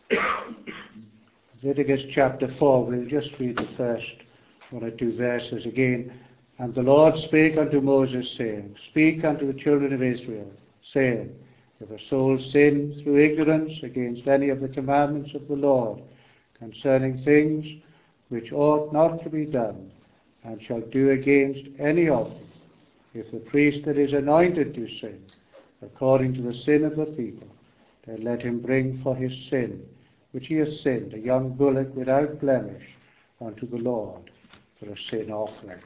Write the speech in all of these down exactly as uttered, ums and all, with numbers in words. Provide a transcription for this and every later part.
Leviticus chapter four, we'll just read the first one or two verses again. And the Lord spake unto Moses, saying, Speak unto the children of Israel, saying, If a soul sin through ignorance against any of the commandments of the Lord, concerning things which ought not to be done, and shall do against any of them, if the priest that is anointed do sin, according to the sin of the people, then let him bring for his sin, which he has sinned, a young bullock without blemish, unto the Lord for a sin offering.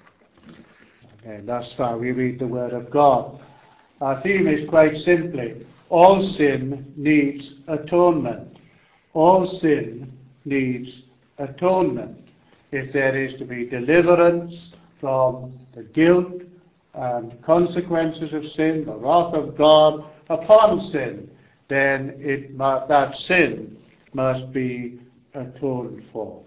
And thus far we read the word of God. Our theme is quite simply, all sin needs atonement. All sin needs atonement. If there is to be deliverance from the guilt and consequences of sin, the wrath of God upon sin, then it must, that sin must be atoned for.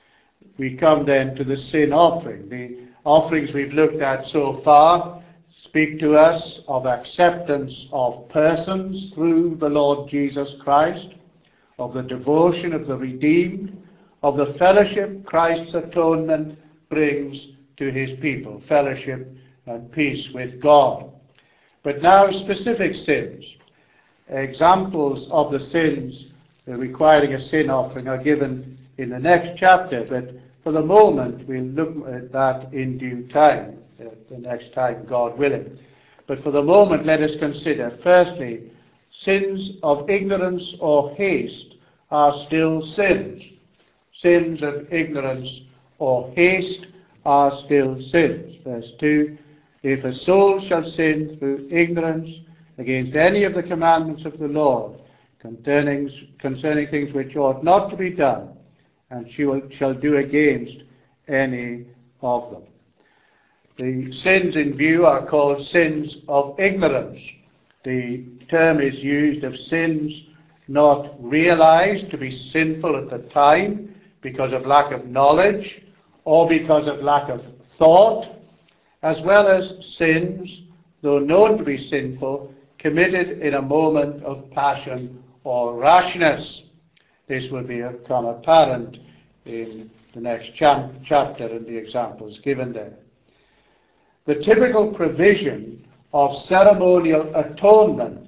We come then to the sin offering. The offerings we've looked at so far speak to us of acceptance of persons through the Lord Jesus Christ, of the devotion of the redeemed, of the fellowship Christ's atonement brings to his people, fellowship and peace with God. But now specific sins. Examples of the sins requiring a sin offering are given in the next chapter, but for the moment we'll look at that in due time, uh, the next time, God willing. But for the moment let us consider, firstly, sins of ignorance or haste are still sins. Sins of ignorance or haste are still sins. Verse two, If a soul shall sin through ignorance against any of the commandments of the Lord, concerning, concerning things which ought not to be done, and she will, shall do against any of them. The sins in view are called sins of ignorance. The term is used of sins not realized to be sinful at the time because of lack of knowledge or because of lack of thought, as well as sins, though known to be sinful, committed in a moment of passion or rashness. This will become apparent in the next chapter and the examples given there. The typical provision of ceremonial atonement,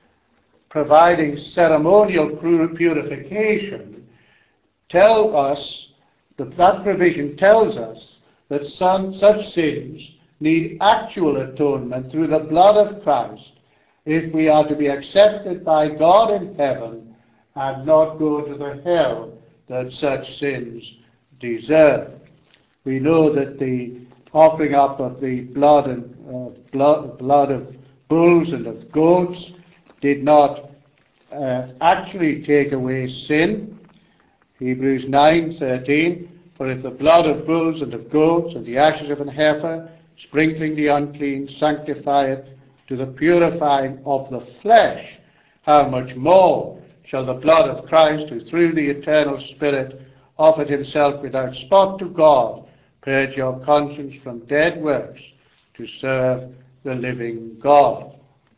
providing ceremonial purification, tell us that that provision tells us that some such sins need actual atonement through the blood of Christ if we are to be accepted by God in heaven and not go to the hell that such sins deserve. We know that the offering up of the blood and uh, blood, blood of bulls and of goats did not uh, actually take away sin. Hebrews nine thirteen, For if the blood of bulls and of goats and the ashes of an heifer, sprinkling the unclean, sanctifieth to the purifying of the flesh, how much more shall the blood of Christ, who through the eternal Spirit offered himself without spot to God, purge your conscience from dead works to serve the living God.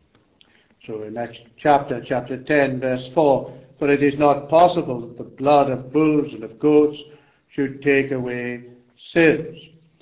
So in next chapter, chapter ten, verse four, For it is not possible that the blood of bulls and of goats should take away sins.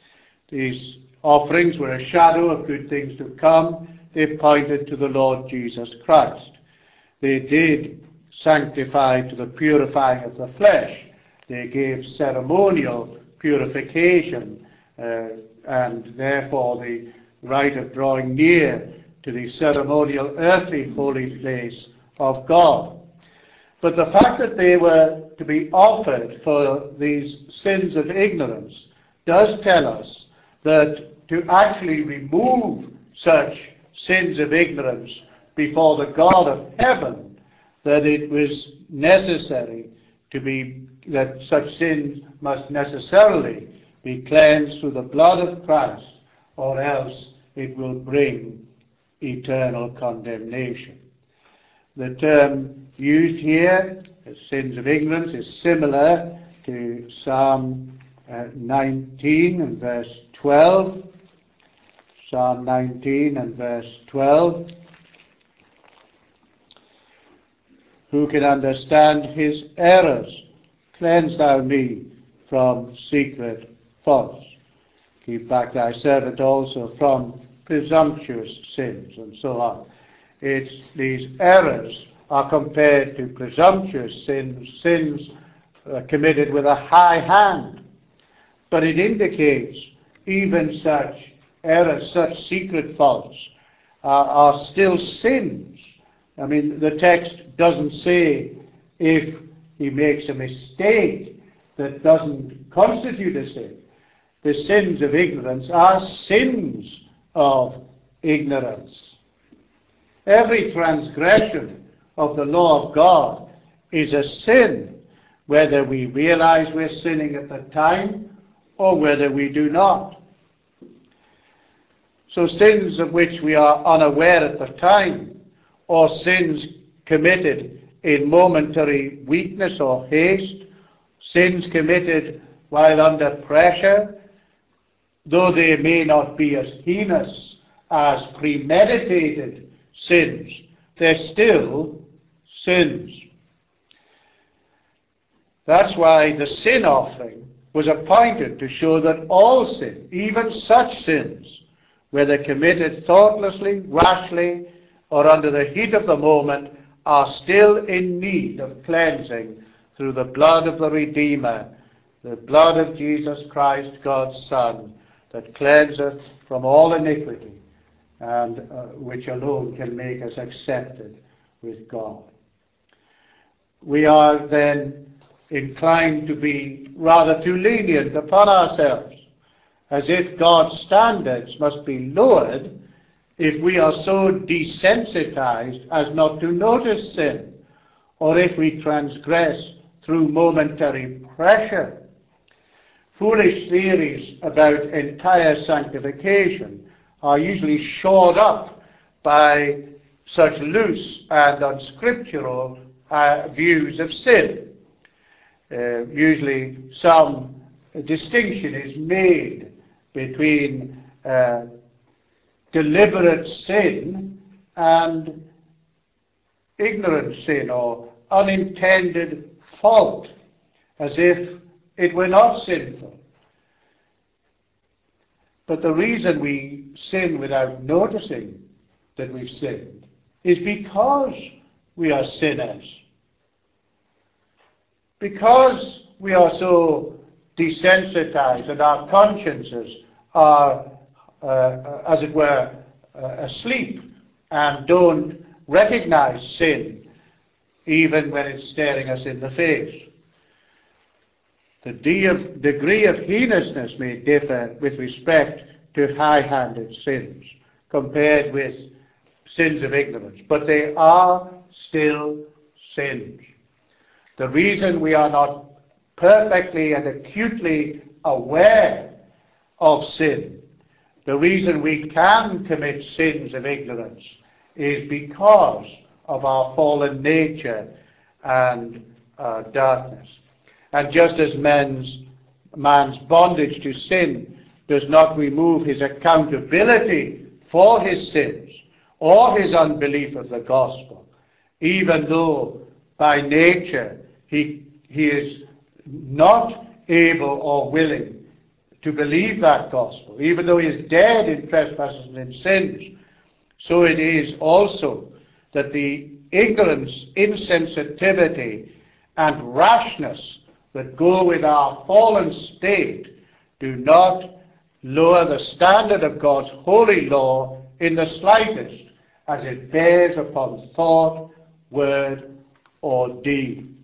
These offerings were a shadow of good things to come. They pointed to the Lord Jesus Christ. They did sanctify to the purifying of the flesh. They gave ceremonial purification uh, and therefore the right of drawing near to the ceremonial earthly holy place of God. But the fact that they were to be offered for these sins of ignorance does tell us that to actually remove such sins of ignorance before the God of heaven, that it was necessary to be, that such sins must necessarily be cleansed through the blood of Christ, or else it will bring eternal condemnation. The term used here, as sins of ignorance, is similar to Psalm uh, nineteen and verse twelve. Psalm nineteen and verse twelve. Who can understand his errors? Cleanse thou me from secret faults. Keep back thy servant also from presumptuous sins, and so on. It's these errors are compared to presumptuous sins, sins uh, committed with a high hand. But it indicates even such errors, such secret faults, uh, are still sins. I mean, the text doesn't say if he makes a mistake that doesn't constitute a sin. The sins of ignorance are sins of ignorance. Every transgression of the law of God is a sin, whether we realize we're sinning at the time or whether we do not. So sins of which we are unaware at the time, or sins committed in momentary weakness or haste, sins committed while under pressure, though they may not be as heinous as premeditated sins, they're still sins. That's why the sin offering was appointed to show that all sin, even such sins, whether committed thoughtlessly, rashly, or under the heat of the moment, are still in need of cleansing through the blood of the Redeemer, the blood of Jesus Christ, God's Son, that cleanseth from all iniquity, and uh, which alone can make us accepted with God. We are then inclined to be rather too lenient upon ourselves, as if God's standards must be lowered if we are so desensitized as not to notice sin, or if we transgress through momentary pressure. Foolish theories about entire sanctification are usually shored up by such loose and unscriptural uh, views of sin. Uh, usually some distinction is made between uh, deliberate sin and ignorant sin or unintended fault, as if it were not sinful. But the reason we sin without noticing that we've sinned is because we are sinners. Because we are so desensitized and our consciences are, uh, as it were, uh, asleep and don't recognize sin even when it's staring us in the face. The de- of, degree of heinousness may differ with respect to high-handed sins compared with sins of ignorance, but they are still sins. The reason we are not perfectly and acutely aware of sin, the reason we can commit sins of ignorance, is because of our fallen nature and uh, darkness. And just as man's, man's bondage to sin does not remove his accountability for his sins or his unbelief of the gospel, even though by nature he, he is not able or willing to believe that gospel, even though he is dead in trespasses and in sins, so it is also that the ignorance, insensitivity, and rashness that go with our fallen state do not lower the standard of God's holy law in the slightest, as it bears upon thought, word, or deed.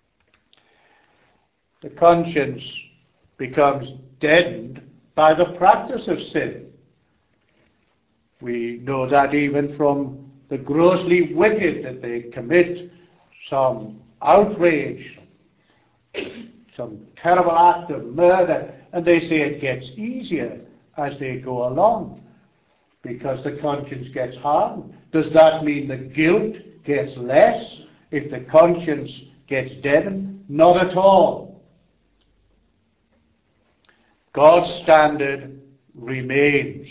The conscience becomes deadened by the practice of sin. We know that even from the grossly wicked, that they commit some outrage, some terrible act of murder, and they say it gets easier as they go along because the conscience gets hardened. Does that mean the guilt gets less if the conscience gets deadened? Not at all. God's standard remains.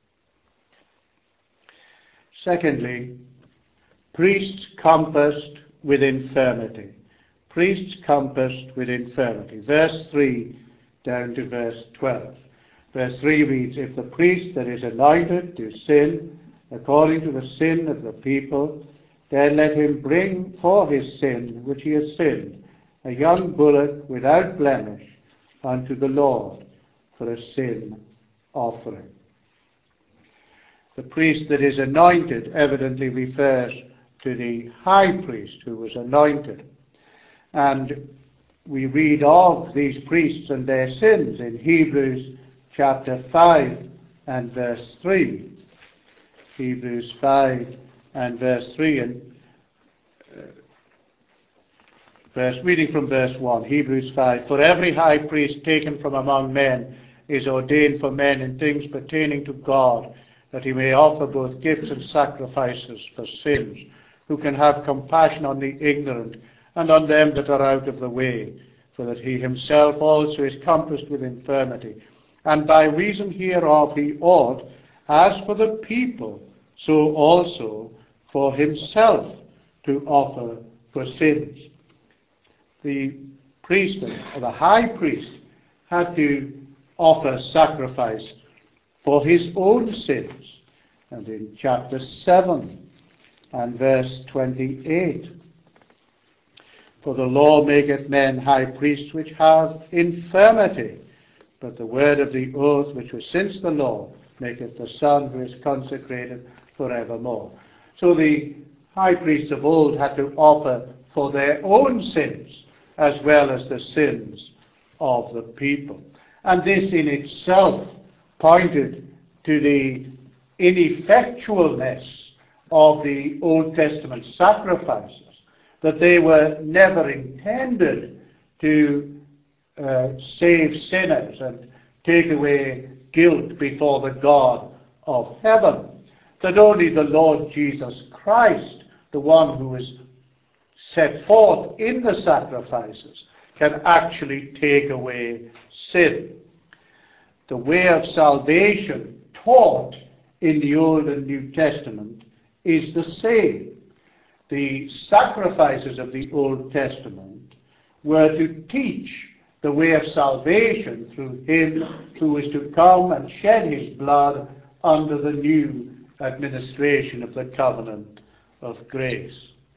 Secondly, priests compassed with infirmity. Priests compassed with infirmity. Verse three down to verse twelve. Verse three reads, "If the priest that is anointed do sin according to the sin of the people, then let him bring for his sin which he has sinned a young bullock without blemish unto the Lord for a sin offering." The priest that is anointed evidently refers to the high priest who was anointed. And we read of these priests and their sins in Hebrews chapter five and verse three. Hebrews five and verse three. And uh, verse, reading from verse one, Hebrews five. "For every high priest taken from among men is ordained for men in things pertaining to God, that he may offer both gifts and sacrifices for sins, who can have compassion on the ignorant and on them that are out of the way, for that he himself also is compassed with infirmity. And by reason hereof he ought, as for the people, so also for himself, to offer for sins." The priest, or the high priest, had to offer sacrifice for his own sins. And in chapter seven and verse twenty-eight, "For the law maketh men high priests which have infirmity, but the word of the oath which was since the law maketh the Son who is consecrated forevermore." So the high priests of old had to offer for their own sins as well as the sins of the people. And this in itself pointed to the ineffectualness of the Old Testament sacrifices, that they were never intended to uh, save sinners and take away guilt before the God of heaven, that only the Lord Jesus Christ, the one who is set forth in the sacrifices, can actually take away sin. The way of salvation taught in the Old and New Testament is the same. The sacrifices of the Old Testament were to teach the way of salvation through him who is to come and shed his blood under the new administration of the covenant of grace.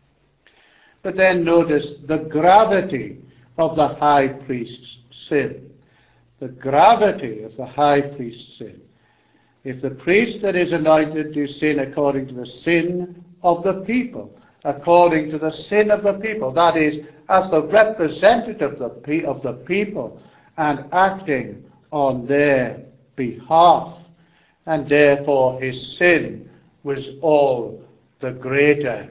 But then notice the gravity of the high priest's sin. The gravity of the high priest's sin. "If the priest that is anointed do sin according to the sin of the people," according to the sin of the people, that is, as the representative of the, of the people and acting on their behalf, and therefore his sin was all the greater.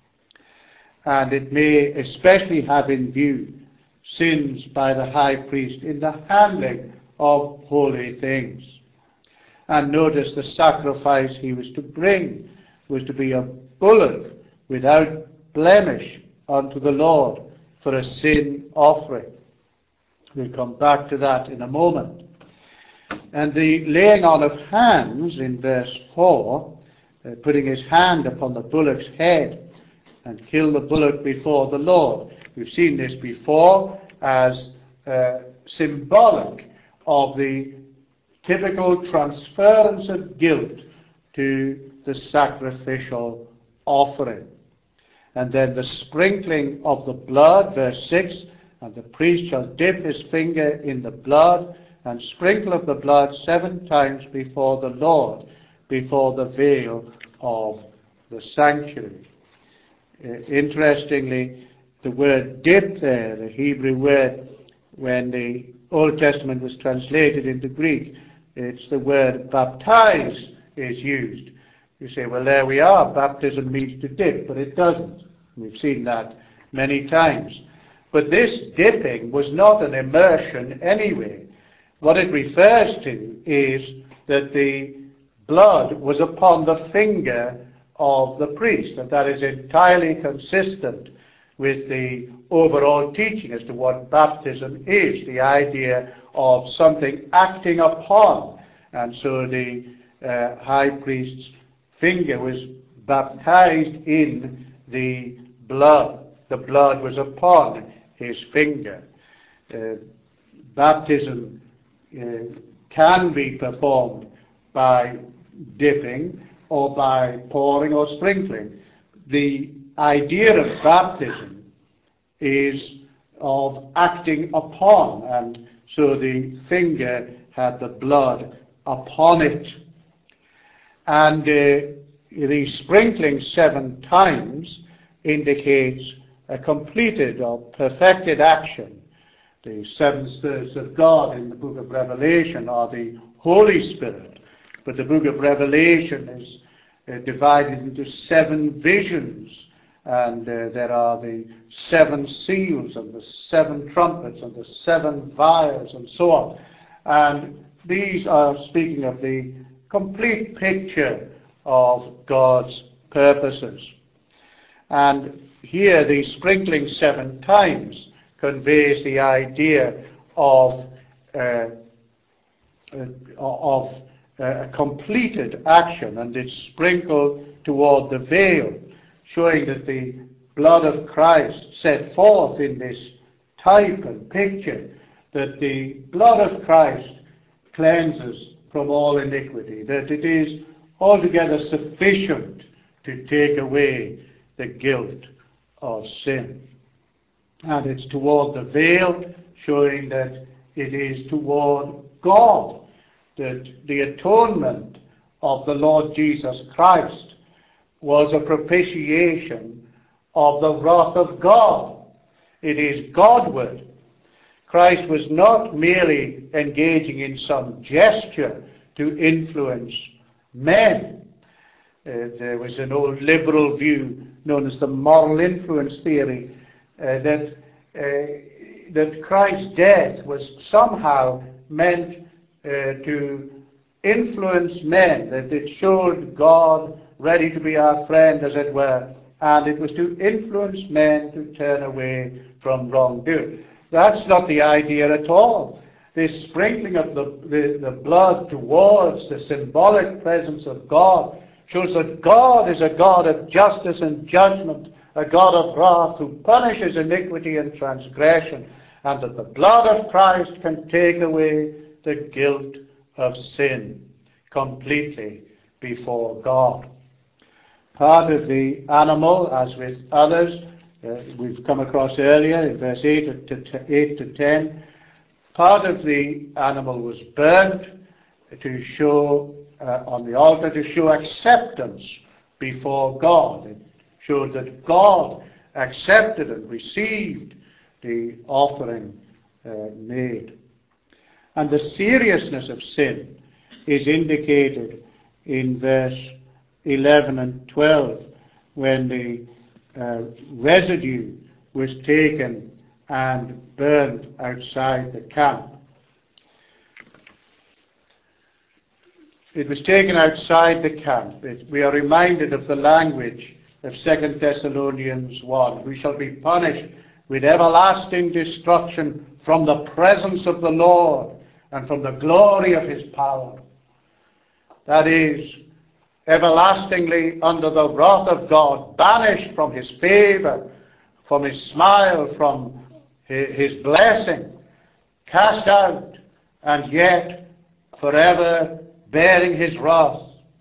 And it may especially have in view sins by the high priest in the handling of holy things. And notice the sacrifice he was to bring was to be a bullock without blemish unto the Lord for a sin offering. We'll come back to that in a moment. And the laying on of hands in verse four, uh, putting his hand upon the bullock's head and kill the bullock before the Lord. We've seen this before as uh, symbolic of the typical transference of guilt to the sacrificial offering. And then the sprinkling of the blood, verse six, "And the priest shall dip his finger in the blood, and sprinkle of the blood seven times before the Lord, before the veil of the sanctuary." Uh, interestingly, the word dip there, the Hebrew word, when the Old Testament was translated into Greek, it's the word baptize is used. You say, well, there we are, baptism means to dip, but it doesn't. We've seen that many times. But this dipping was not an immersion anyway. What it refers to is that the blood was upon the finger of the priest, and that is entirely consistent with the overall teaching as to what baptism is, the idea of something acting upon. And so the uh, high priest's finger was baptized in the blood. the blood was upon his finger. Uh, baptism uh, can be performed by dipping or by pouring or sprinkling. The idea of baptism is of acting upon, and so the finger had the blood upon it. And uh, the sprinkling seven times indicates a completed or perfected action. The seven spirits of God in the book of Revelation are the Holy Spirit, but the book of Revelation is uh, divided into seven visions, and uh, there are the seven seals and the seven trumpets and the seven vials and so on. And these are speaking of the complete picture of God's purposes. And here the sprinkling seven times conveys the idea of uh, uh, of uh, a completed action, and it's sprinkled toward the veil, showing that the blood of Christ set forth in this type and picture, that the blood of Christ cleanses from all iniquity, that it is altogether sufficient to take away the guilt of sin. And it's toward the veil, showing that it is toward God, that the atonement of the Lord Jesus Christ was a propitiation of the wrath of God. It is Godward. Christ was not merely engaging in some gesture to influence men. Uh, there was an old liberal view known as the moral influence theory, uh, that uh, that Christ's death was somehow meant uh, to influence men, that it showed God ready to be our friend, as it were, and it was to influence men to turn away from wrongdoing. That's not the idea at all. This sprinkling of the, the, the blood towards the symbolic presence of God shows that God is a God of justice and judgment, a God of wrath who punishes iniquity and transgression, and that the blood of Christ can take away the guilt of sin completely before God. Part of the animal, as with others, uh, we've come across earlier in verse eight to ten, part of the animal was burnt to show, uh, on the altar, to show acceptance before God. It showed that God accepted and received the offering uh, made. And the seriousness of sin is indicated in verse eleven and twelve, when the uh, residue was taken and burned outside the camp. It was taken outside the camp. It, we are reminded of the language of Second Thessalonians one. We shall be punished with everlasting destruction from the presence of the Lord and from the glory of his power. That is, everlastingly under the wrath of God, banished from his favor, from his smile, from his blessing, cast out, and yet forever bearing his wrath.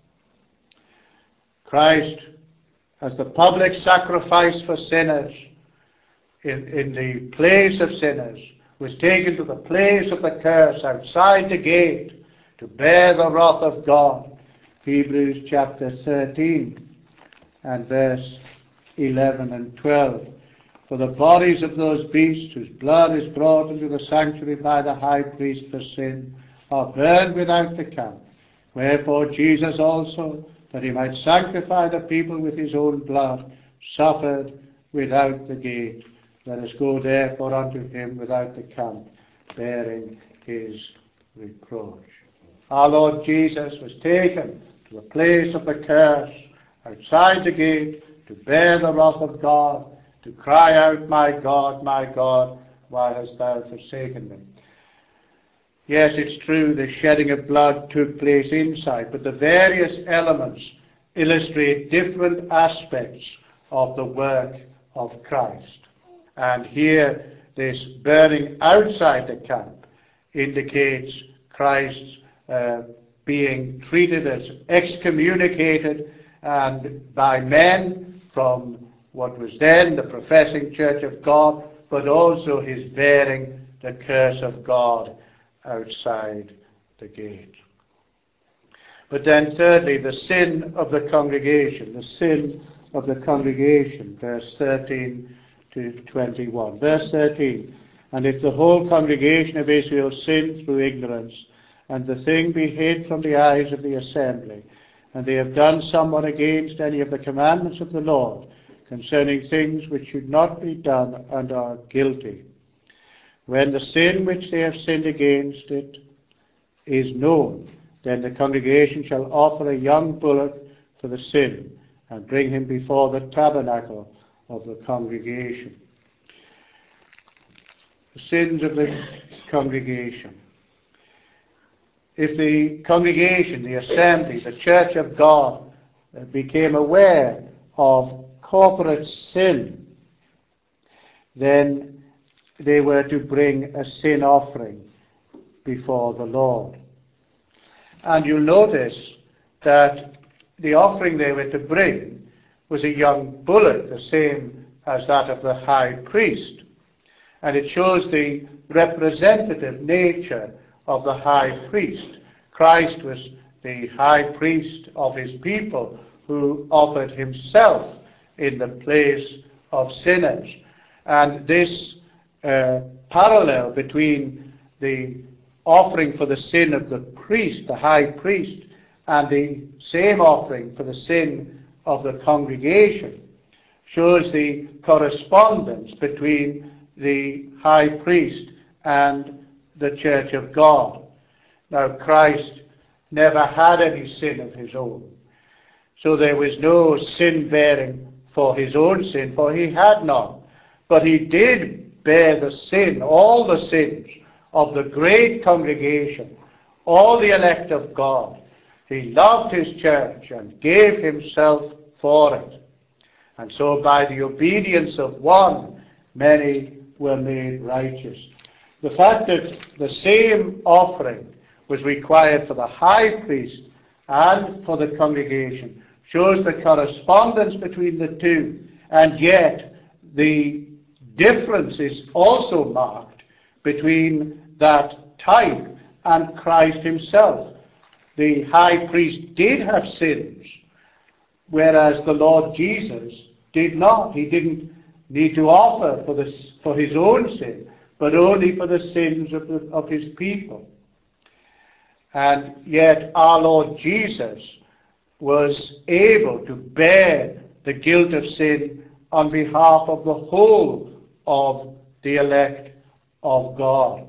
Christ, as the public sacrifice for sinners, in, in the place of sinners, was taken to the place of the curse outside the gate to bear the wrath of God. Hebrews chapter thirteen and verse eleven and twelve. For the bodies of those beasts whose blood is brought into the sanctuary by the high priest for sin are burned without the camp. Wherefore Jesus also, that he might sanctify the people with his own blood, suffered without the gate. Let us go therefore unto him without the camp, bearing his reproach. Our Lord Jesus was taken to the place of the curse, outside the gate, to bear the wrath of God, to cry out, My God, my God, why hast thou forsaken me? Yes, it's true, the shedding of blood took place inside, but the various elements illustrate different aspects of the work of Christ. And here, this burning outside the camp indicates Christ's uh, being treated as excommunicated and by men from what was then the professing church of God, but also his bearing the curse of God outside the gate. But then thirdly, the sin of the congregation, the sin of the congregation, verse thirteen to twenty-one. Verse thirteen, and if the whole congregation of Israel sin through ignorance, and the thing be hid from the eyes of the assembly, and they have done somewhat against any of the commandments of the Lord, concerning things which should not be done, and are guilty. When the sin which they have sinned against it is known, then the congregation shall offer a young bullock for the sin, and bring him before the tabernacle of the congregation. The sins of the congregation. If the congregation, the assembly, the church of God became aware of corporate sin, then they were to bring a sin offering before the Lord. And you'll notice that the offering they were to bring was a young bullock, the same as that of the high priest. And it shows the representative nature of the high priest. Christ was the high priest of his people who offered himself in the place of sinners. And this uh, parallel between the offering for the sin of the priest, the high priest, and the same offering for the sin of the congregation shows the correspondence between the high priest and the church of God. Now, Christ never had any sin of his own, so there was no sin bearing for his own sin, for he had none. But he did bear the sin, all the sins of the great congregation, all the elect of God. He loved his church and gave himself for it. And so by the obedience of one, many were made righteous. The fact that the same offering was required for the high priest and for the congregation shows the correspondence between the two, and yet the difference is also marked between that type and Christ himself. The high priest did have sins, whereas the Lord Jesus did not. He didn't need to offer for, this, for his own sin, but only for the sins of, the, of his people. And yet our Lord Jesus was able to bear the guilt of sin on behalf of the whole of the elect of God.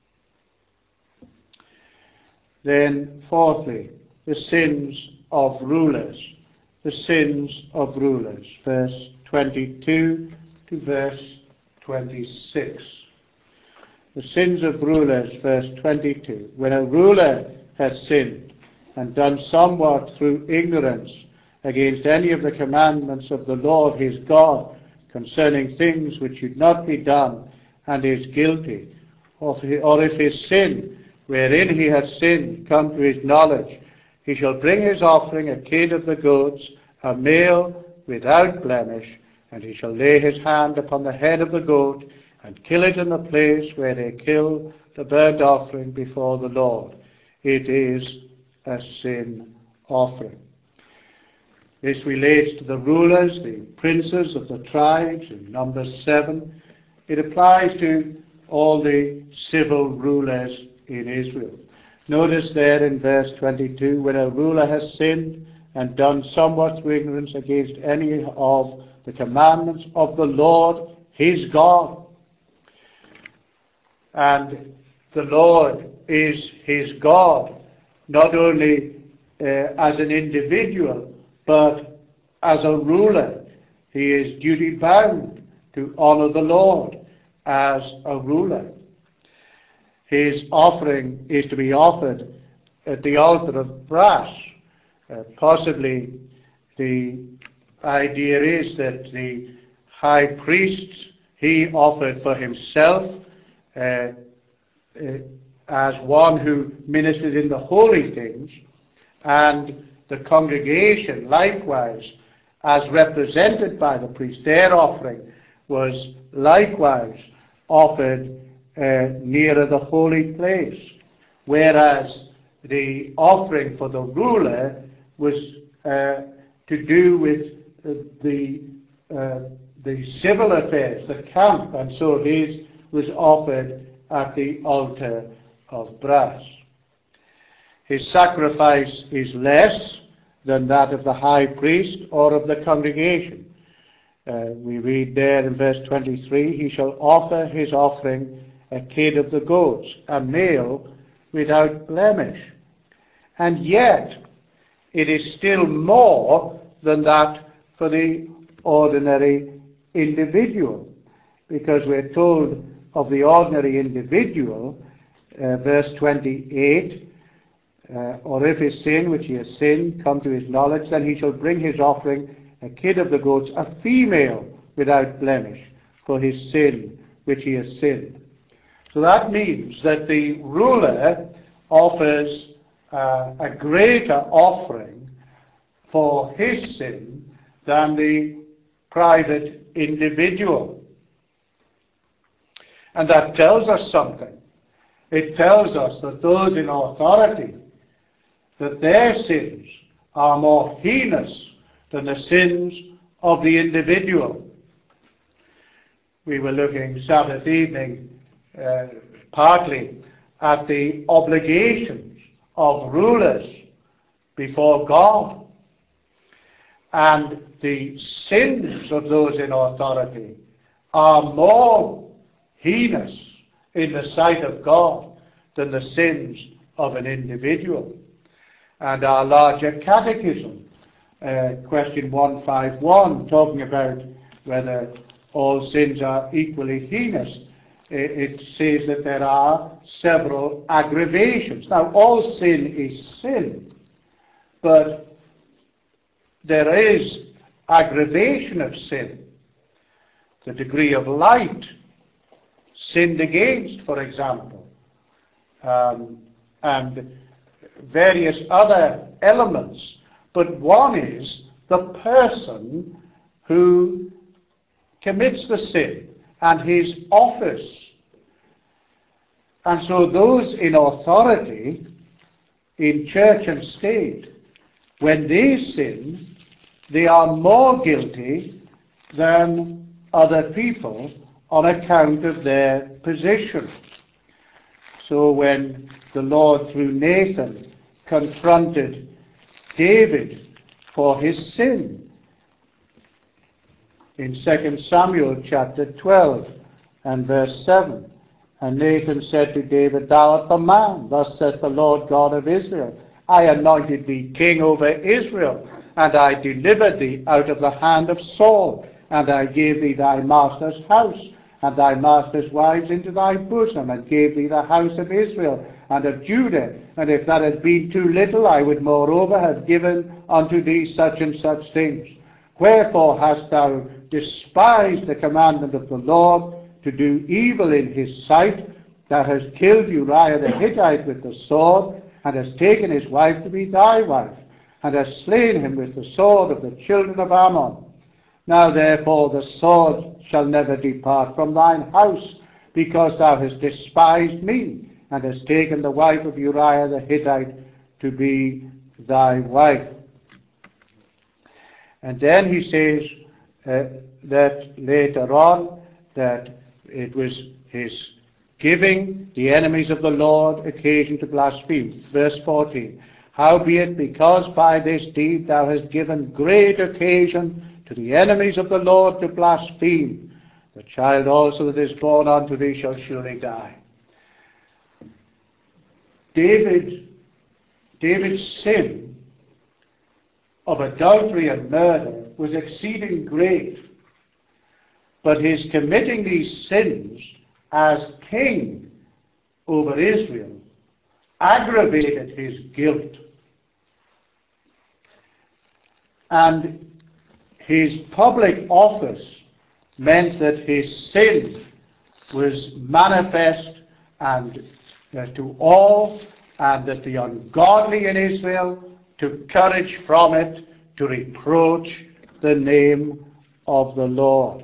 Then, fourthly, the sins of rulers. The sins of rulers. Verse twenty-two to verse twenty-six. The sins of rulers, verse twenty-two. When a ruler has sinned and done somewhat through ignorance against any of the commandments of the Lord his God concerning things which should not be done, and is guilty, or if his sin wherein he has sinned come to his knowledge, he shall bring his offering, a kid of the goats, a male without blemish, and he shall lay his hand upon the head of the goat, and kill it in the place where they kill the burnt offering before the Lord. It is a sin offering. This relates to the rulers, the princes of the tribes in Numbers seven. It applies to all the civil rulers in Israel. Notice there in verse twenty-two, when a ruler has sinned and done somewhat through ignorance against any of the commandments of the Lord his God. And the Lord is his God, not only uh, as an individual, but as a ruler. He is duty bound to honor the Lord as a ruler. His offering is to be offered at the altar of brass. Uh, possibly the idea is that the high priest, he offered for himself uh, uh, as one who ministered in the holy things, and the congregation likewise, as represented by the priest, their offering was likewise offered uh, nearer the holy place, whereas the offering for the ruler was uh, to do with uh, the uh, the civil affairs, the camp, and so his was offered at the altar of brass. His sacrifice is less than that of the high priest or of the congregation. Uh, we read there in verse twenty-three, he shall offer his offering a kid of the goats, a male without blemish. And yet, it is still more than that for the ordinary individual, because we're told of the ordinary individual, uh, verse twenty-eight, uh, or if his sin, which he has sinned, come to his knowledge, then he shall bring his offering, a kid of the goats, a female without blemish, for his sin, which he has sinned. So that means that the ruler offers uh, a greater offering for his sin than the private individual. And that tells us something. It tells us that those in authority, that their sins are more heinous than the sins of the individual. We were looking Sabbath evening uh, partly at the obligations of rulers before God, and the sins of those in authority are more heinous in the sight of God than the sins of an individual. And our larger catechism, uh, question one fifty-one, talking about whether all sins are equally heinous, it says that there are several aggravations. Now, all sin is sin, but there is aggravation of sin. The degree of light sinned against, for example, um, and various other elements. But one is the person who commits the sin and his office. And so those in authority in church and state, when they sin, they are more guilty than other people on account of their position. So when the Lord, through Nathan, confronted David for his sin, in Second Samuel chapter twelve and verse seven, and Nathan said to David, Thou art the man, thus saith the Lord God of Israel, I anointed thee king over Israel, and I delivered thee out of the hand of Saul, and I gave thee thy master's house, and thy master's wives into thy bosom, and gave thee the house of Israel and of Judah. And if that had been too little, I would moreover have given unto thee such and such things. Wherefore hast thou despised the commandment of the Lord, to do evil in his sight? Thou hast killed Uriah the Hittite with the sword, and hast taken his wife to be thy wife, and hast slain him with the sword of the children of Ammon. Now therefore the sword shall never depart from thine house, because thou hast despised me, and hast taken the wife of Uriah the Hittite to be thy wife. And then he says uh, that later on, that it was his giving the enemies of the Lord occasion to blaspheme. Verse fourteen, Howbeit, because by this deed thou hast given great occasion to the enemies of the Lord to blaspheme, the child also that is born unto thee shall surely die. David, David's sin of adultery and murder was exceeding great, but his committing these sins as king over Israel aggravated his guilt. And his public office meant that his sin was manifest and uh, to all, and that the ungodly in Israel took courage from it to reproach the name of the Lord.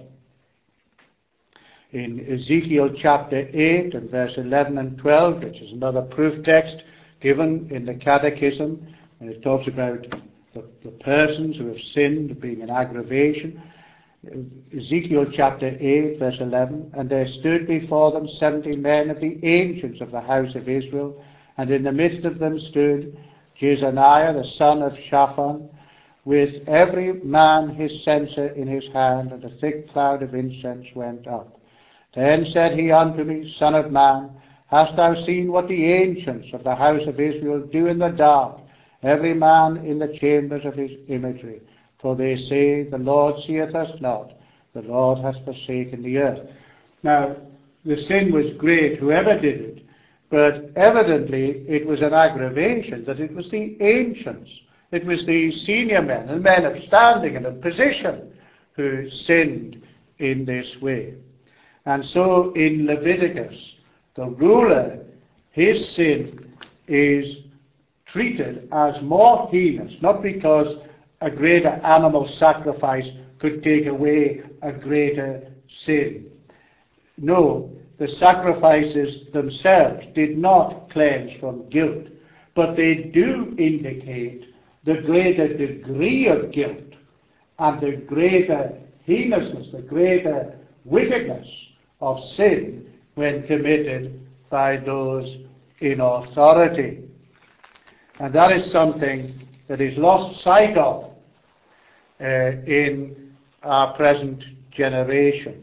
In Ezekiel chapter eight and verse eleven and twelve, which is another proof text given in the Catechism, and it talks about the, the persons who have sinned being an aggravation. Ezekiel chapter eight, verse eleven, and there stood before them seventy men of the ancients of the house of Israel, and in the midst of them stood Jezaniah the son of Shaphan, with every man his censer in his hand, and a thick cloud of incense went up. Then said he unto me, Son of man, hast thou seen what the ancients of the house of Israel do in the dark, every man in the chambers of his imagery? For they say, the Lord seeth us not, the Lord hath forsaken the earth. Now, the sin was great, whoever did it, but evidently it was an aggravation, that it was the ancients, it was the senior men, and men of standing and of position, who sinned in this way. And so in Leviticus, the ruler, his sin is treated as more heinous, not because a greater animal sacrifice could take away a greater sin. No, the sacrifices themselves did not cleanse from guilt, but they do indicate the greater degree of guilt and the greater heinousness, the greater wickedness of sin when committed by those in authority. And that is something that is lost sight of uh, in our present generation.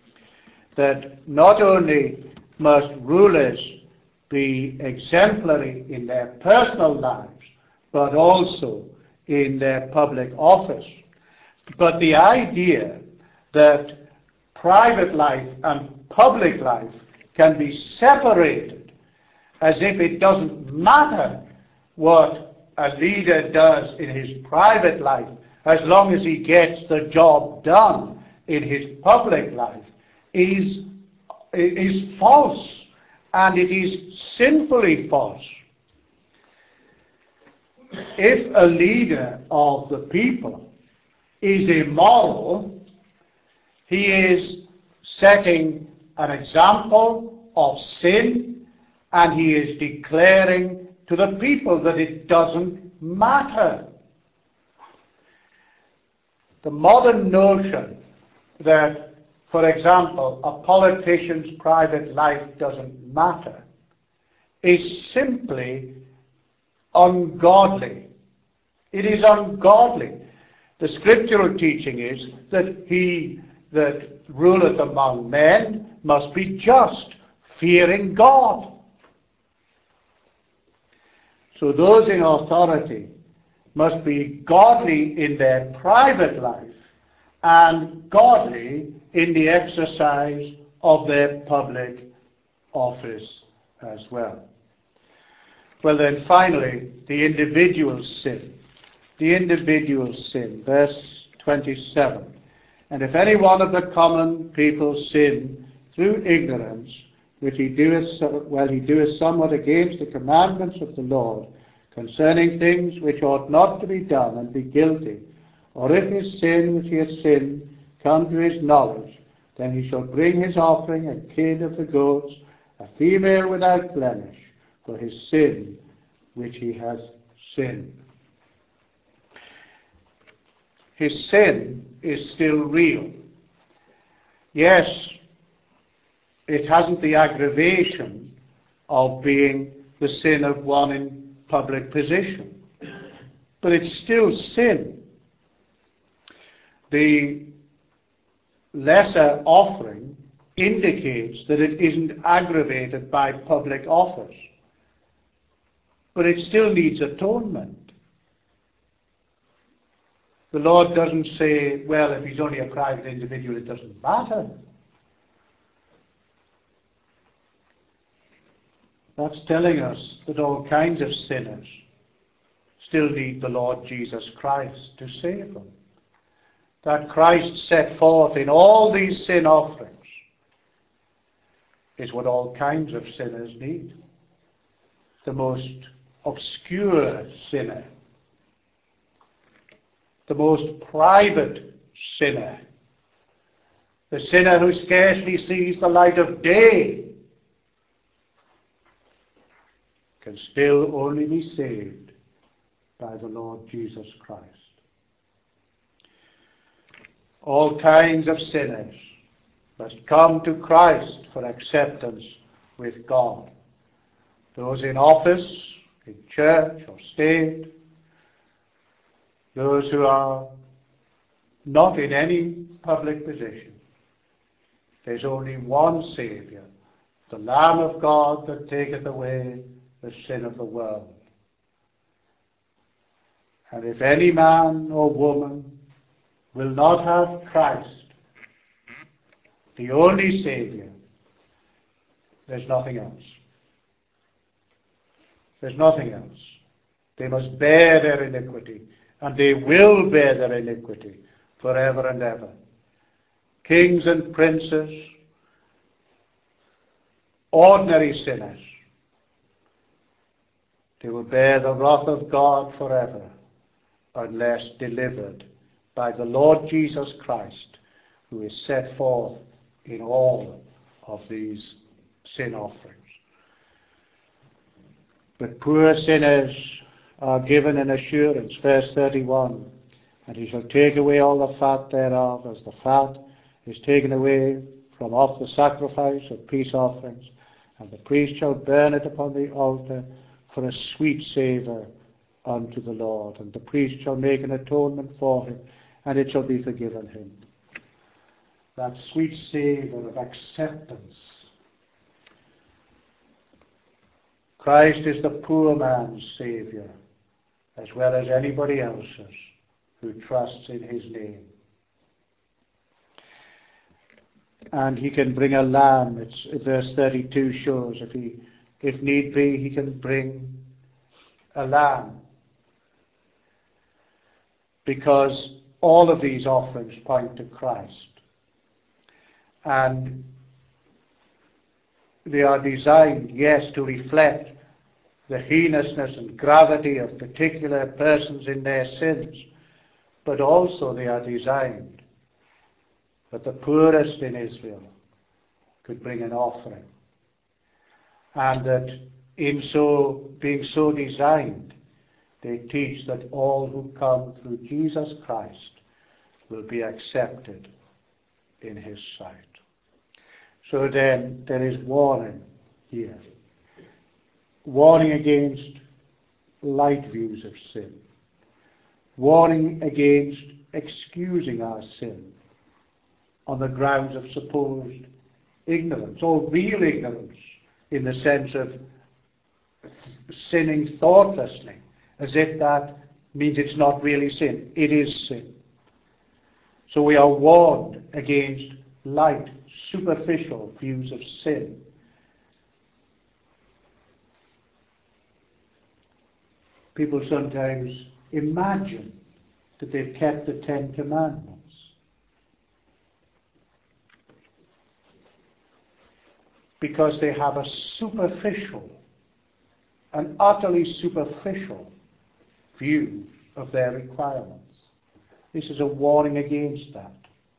That not only must rulers be exemplary in their personal lives, but also in their public office. But the idea that private life and public life can be separated, as if it doesn't matter what a leader does in his private life, as long as he gets the job done in his public life, is, is false, and it is sinfully false. If a leader of the people is immoral, he is setting an example of sin, and he is declaring to the people that it doesn't matter. The modern notion that, for example, a politician's private life doesn't matter is simply ungodly. It is ungodly. The scriptural teaching is that he that ruleth among men must be just, fearing God. So those in authority must be godly in their private life and godly in the exercise of their public office as well. Well then, finally, the individual sin. The individual sin, verse twenty-seven. And if any one of the common people sin through ignorance, which he doeth, well, he doeth somewhat against the commandments of the Lord, concerning things which ought not to be done, and be guilty, or if his sin which he hath sinned come to his knowledge, then he shall bring his offering, a kid of the goats, a female without blemish, for his sin which he has sinned. His sin is still real. Yes, it hasn't the aggravation of being the sin of one in public position, but it's still sin. The lesser offering indicates that it isn't aggravated by public office, but it still needs atonement. The Lord doesn't say, well, if he's only a private individual, it doesn't matter. That's telling us that all kinds of sinners still need the Lord Jesus Christ to save them. that Christ set forth in all these sin offerings is what all kinds of sinners need. The most obscure sinner, the most private sinner, the sinner who scarcely sees the light of day, can still only be saved by the Lord Jesus Christ. All kinds of sinners must come to Christ for acceptance with God. Those in office, in church or state, those who are not in any public position. There's only one Saviour, the Lamb of God that taketh away the sin of the world. And if any man or woman will not have Christ, the only Saviour, there's nothing else. There's nothing else. They must bear their iniquity, and they will bear their iniquity forever and ever. Kings and princes, ordinary sinners, they will bear the wrath of God forever unless delivered by the Lord Jesus Christ, who is set forth in all of these sin offerings. But poor sinners are given an assurance, verse thirty-one, and he shall take away all the fat thereof, as the fat is taken away from off the sacrifice of peace offerings, and the priest shall burn it upon the altar for a sweet savour unto the Lord, and the priest shall make an atonement for him, and it shall be forgiven him. That sweet savour of acceptance. Christ is the poor man's Saviour, as well as anybody else's who trusts in his name. And he can bring a lamb. It's, verse thirty-two shows, if he, if need be, he can bring a lamb. Because all of these offerings point to Christ. And they are designed, yes, to reflect the heinousness and gravity of particular persons in their sins, but also they are designed that the poorest in Israel could bring an offering, and that in so being so designed, they teach that all who come through Jesus Christ will be accepted in his sight. So then there is warning here. Warning against light views of sin. Warning against excusing our sin on the grounds of supposed ignorance, or real ignorance, in the sense of sinning thoughtlessly, as if that means it's not really sin. It is sin. So we are warned against light, superficial views of sin. People sometimes imagine that they've kept the Ten Commandments. Because they have a superficial, an utterly superficial view of their requirements. This is a warning against that.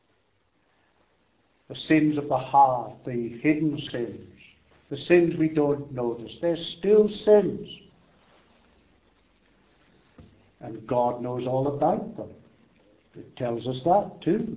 The sins of the heart, the hidden sins, the sins we don't notice, they're still sins. And God knows all about them. It tells us that too.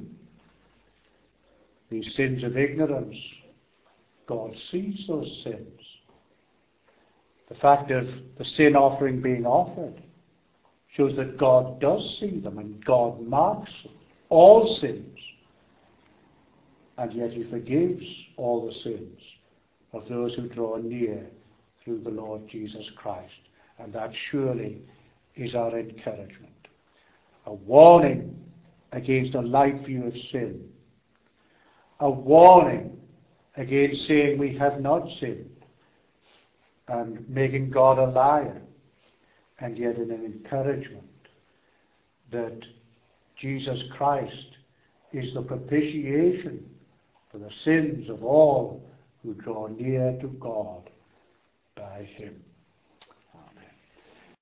These sins of ignorance, God sees those sins. The fact of the sin offering being offered shows that God does see them, and God marks all sins. And yet he forgives all the sins of those who draw near through the Lord Jesus Christ. And that surely is our encouragement. A warning against a light view of sin. A warning against saying we have not sinned and making God a liar. And yet an encouragement that Jesus Christ is the propitiation for the sins of all who draw near to God by him.